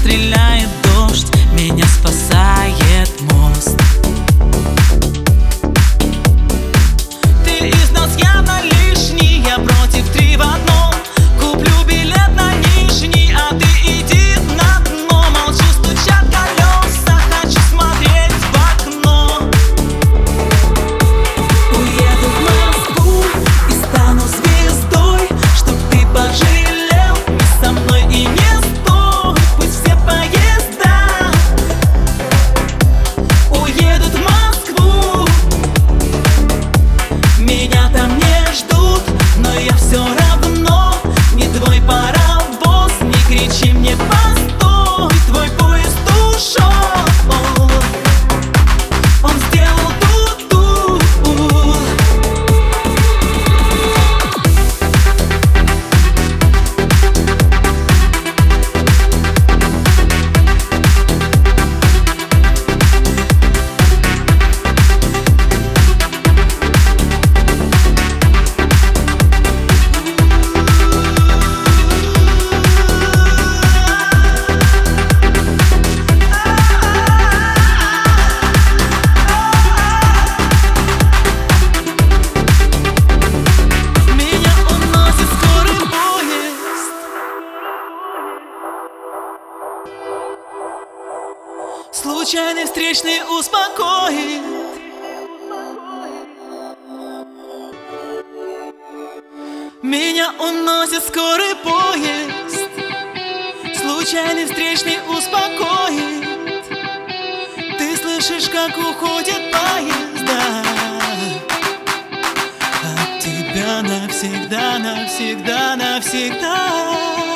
стреляет дождь, меня спасает мост. Ты из нас явно лишний, я против 3 в одном. Куплю билет на нижний, а ты иди на дно. Молчу, стучат колеса, хочу смотреть в окно. Уеду в Москву и стану звездой, чтоб ты пожалел, и со мной и не стоит. Пусть все поезда уедут в Москву. Меня там не ждут, но я все равно не твой паровоз. Не кричи мне постой, твой поезд ушел. Он сделал ту-ту. Меня уносит скорый поезд. Случайный встречный успокоит. Меня уносит скорый поезд. Случайный встречный успокоит. Ты слышишь, как уходит поезда от тебя навсегда, навсегда, навсегда.